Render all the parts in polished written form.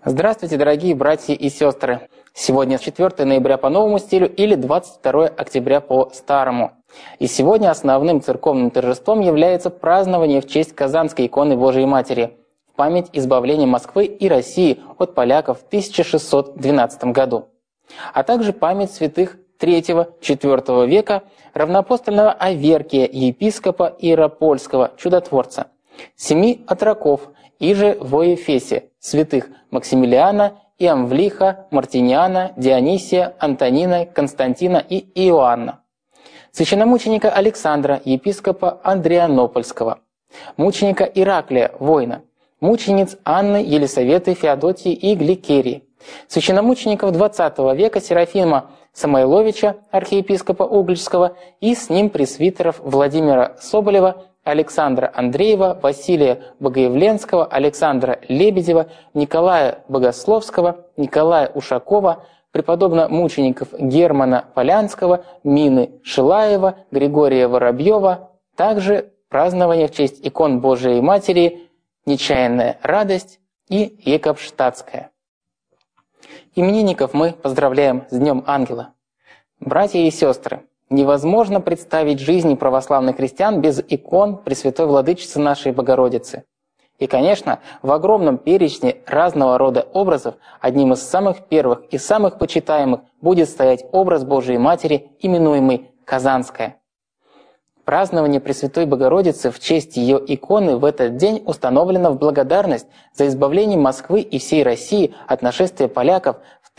Здравствуйте, дорогие братья и сестры! Сегодня 4 ноября по новому стилю или 22 октября по старому. И сегодня основным церковным торжеством является празднование в честь Казанской иконы Божией Матери в память избавления Москвы и России от поляков в 1612 году, а также память святых III-IV века равноапостольного Аверкия, епископа Иеропольского, чудотворца, 7 отроков, иже во Ефесе, святых Максимилиана, Иамвлиха, Мартиниана, Дионисия, Антонина, Константина и Иоанна, священномученика Александра, епископа Андрианопольского, мученика Ираклия, воина, мучениц Анны, Елисаветы, Феодотии и Гликерии, священномучеников XX века Серафима Самойловича, архиепископа Угличского, и с ним пресвитеров Владимира Соболева, Александра Андреева, Василия Богоявленского, Александра Лебедева, Николая Богословского, Николая Ушакова, преподобно-мучеников Германа Полянского, Мины Шилаева, Григория Воробьева, также празднование в честь икон Божией Матери «Нечаянная радость» и «Екобштадтская». Именинников мы поздравляем с Днем Ангела. Братья и сестры, невозможно представить жизни православных христиан без икон Пресвятой Владычицы нашей Богородицы. И, конечно, в огромном перечне разного рода образов одним из самых первых и самых почитаемых будет стоять образ Божией Матери, именуемый Казанская. Празднование Пресвятой Богородицы в честь ее иконы в этот день установлено в благодарность за избавление Москвы и всей России от нашествия поляков в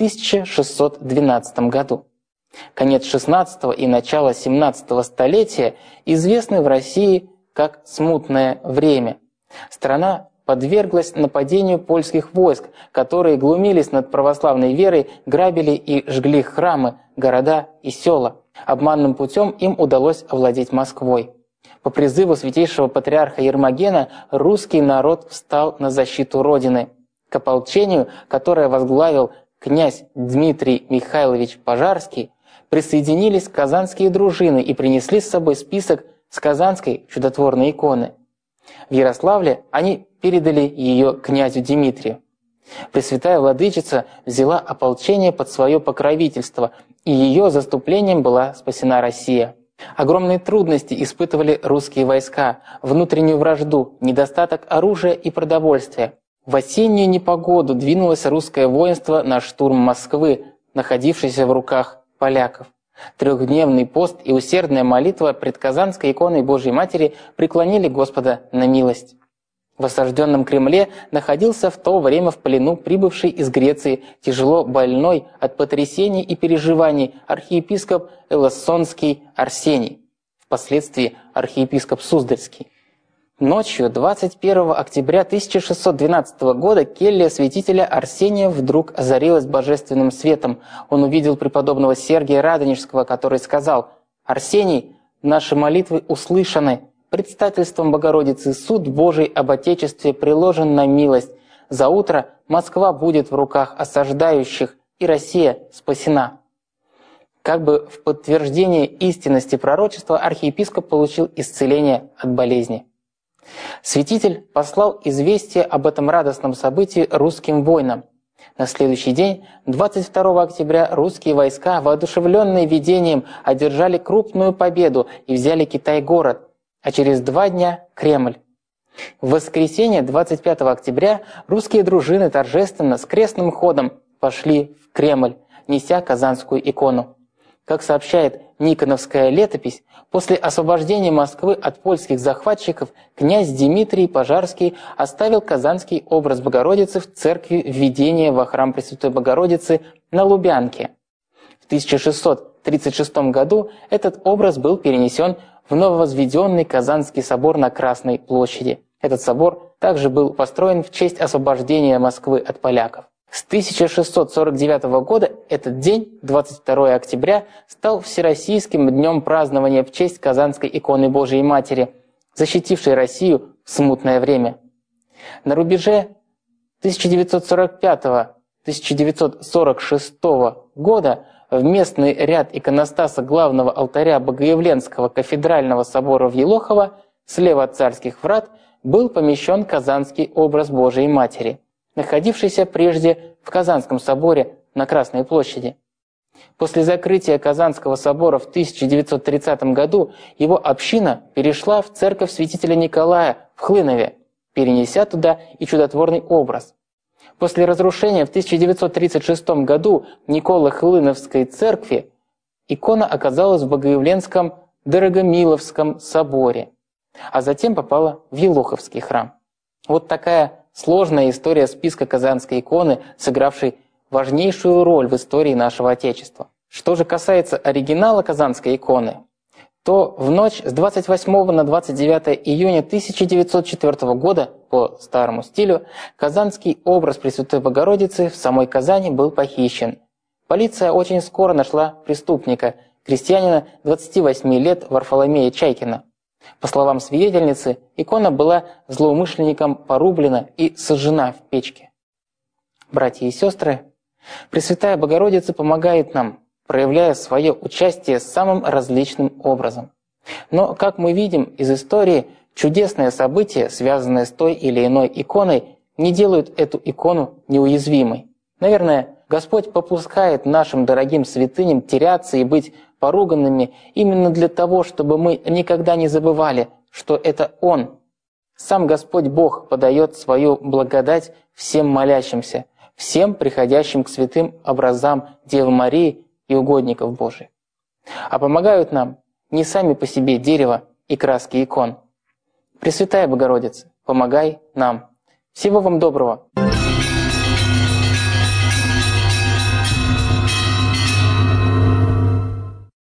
1612 году. Конец XVI и начало XVII столетия известны в России как «смутное время». Страна подверглась нападению польских войск, которые глумились над православной верой, грабили и жгли храмы, города и села. Обманным путем им удалось овладеть Москвой. По призыву святейшего патриарха Ермогена русский народ встал на защиту Родины. К ополчению, которое возглавил князь Дмитрий Михайлович Пожарский, присоединились казанские дружины и принесли с собой список с казанской чудотворной иконы. В Ярославле они передали ее князю Дмитрию. Пресвятая Владычица взяла ополчение под свое покровительство, и ее заступлением была спасена Россия. Огромные трудности испытывали русские войска, внутреннюю вражду, недостаток оружия и продовольствия. В осеннюю непогоду двинулось русское воинство на штурм Москвы, находившейся в руках поляков. Трехдневный пост и усердная молитва пред Казанской иконой Божией Матери преклонили Господа на милость. В осажденном Кремле находился в то время в плену прибывший из Греции тяжело больной от потрясений и переживаний архиепископ Элассонский Арсений, впоследствии архиепископ Суздальский. Ночью 21 октября 1612 года келья святителя Арсения вдруг озарилась божественным светом. Он увидел преподобного Сергия Радонежского, который сказал: «Арсений, наши молитвы услышаны. Предстательством Богородицы суд Божий об Отечестве приложен на милость. Заутро Москва будет в руках осаждающих, и Россия спасена». Как бы в подтверждение истинности пророчества архиепископ получил исцеление от болезни. Святитель послал известие об этом радостном событии русским воинам. На следующий день, 22 октября, русские войска, воодушевленные видением, одержали крупную победу и взяли Китай-город, а через 2 дня – Кремль. В воскресенье, 25 октября, русские дружины торжественно с крестным ходом пошли в Кремль, неся Казанскую икону. Как сообщает Никоновская летопись, после освобождения Москвы от польских захватчиков князь Дмитрий Пожарский оставил казанский образ Богородицы в церкви введения во храм Пресвятой Богородицы на Лубянке. В 1636 году этот образ был перенесен в нововозведенный Казанский собор на Красной площади. Этот собор также был построен в честь освобождения Москвы от поляков. С 1649 года этот день, 22 октября, стал всероссийским днем празднования в честь Казанской иконы Божией Матери, защитившей Россию в смутное время. На рубеже 1945-1946 года в местный ряд иконостаса главного алтаря Богоявленского кафедрального собора в Елохово слева от царских врат был помещен казанский образ Божией Матери. находившийся прежде в Казанском соборе на Красной площади. После закрытия Казанского собора в 1930 году его община перешла в церковь святителя Николая в Хлынове, перенеся туда и чудотворный образ. После разрушения в 1936 году Николо-Хлыновской церкви икона оказалась в Богоявленском Дорогомиловском соборе, а затем попала в Елоховский храм. Вот такая сложная история списка Казанской иконы, сыгравшей важнейшую роль в истории нашего Отечества. Что же касается оригинала Казанской иконы, то в ночь с 28 на 29 июня 1904 года по старому стилю казанский образ Пресвятой Богородицы в самой Казани был похищен. Полиция очень скоро нашла преступника, крестьянина 28 лет Варфоломея Чайкина. По словам свидетельницы, икона была злоумышленником порублена и сожжена в печке. Братья и сестры, Пресвятая Богородица помогает нам, проявляя свое участие самым различным образом. Но, как мы видим из истории, чудесные события, связанные с той или иной иконой, не делают эту икону неуязвимой. Наверное, Господь попускает нашим дорогим святыням теряться и быть поруганными именно для того, чтобы мы никогда не забывали, что это Он. Сам Господь Бог подает свою благодать всем молящимся, всем приходящим к святым образам Девы Марии и угодников Божиих. А помогают нам не сами по себе дерево и краски икон. Пресвятая Богородица, помогай нам. Всего вам доброго!